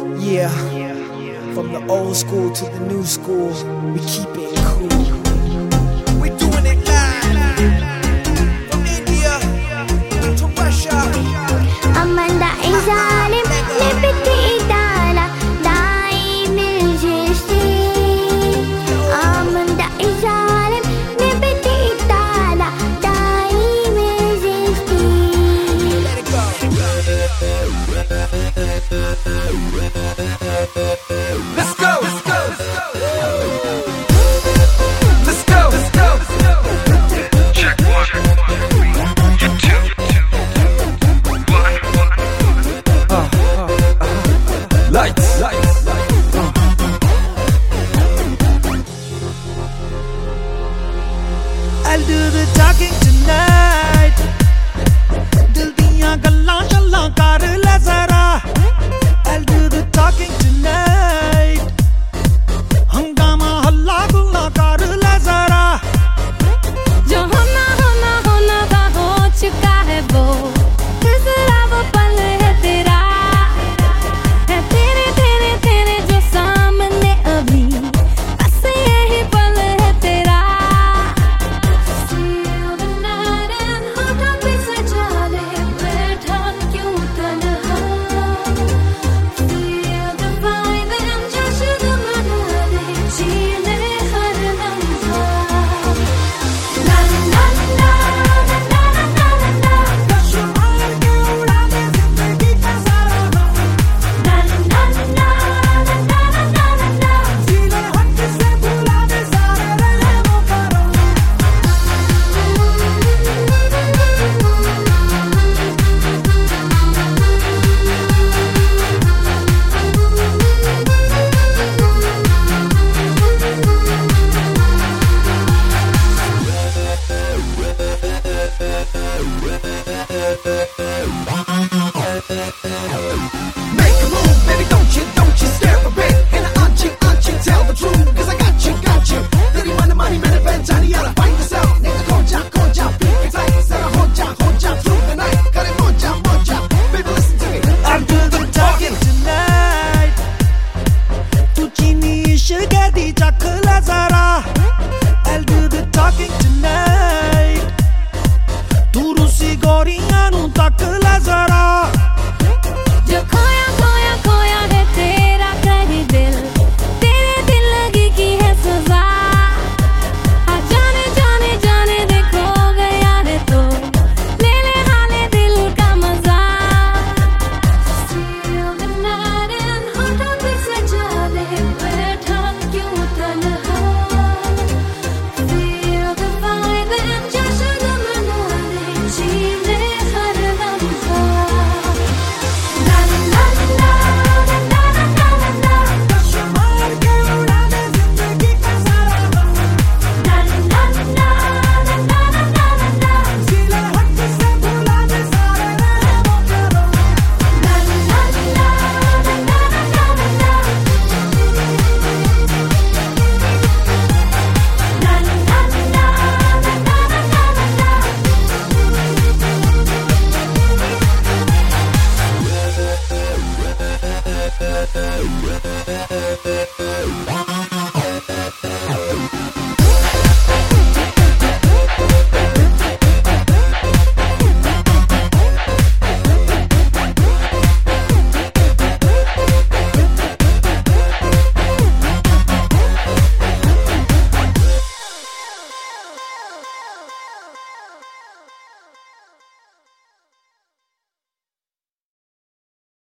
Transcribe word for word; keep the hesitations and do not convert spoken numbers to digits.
Yeah, from the old school to the new school, we keep it cool. We're doing it live, from India to Russia. Amanda Zalim, Liberty Idala, Daim Majesty. Amanda Zalim, Liberty Idala, Daim Majesty. Let it go. Let's go, let's go, let's go, let's go, let's go. Check one, check two, one, one. Uh, uh, uh, light.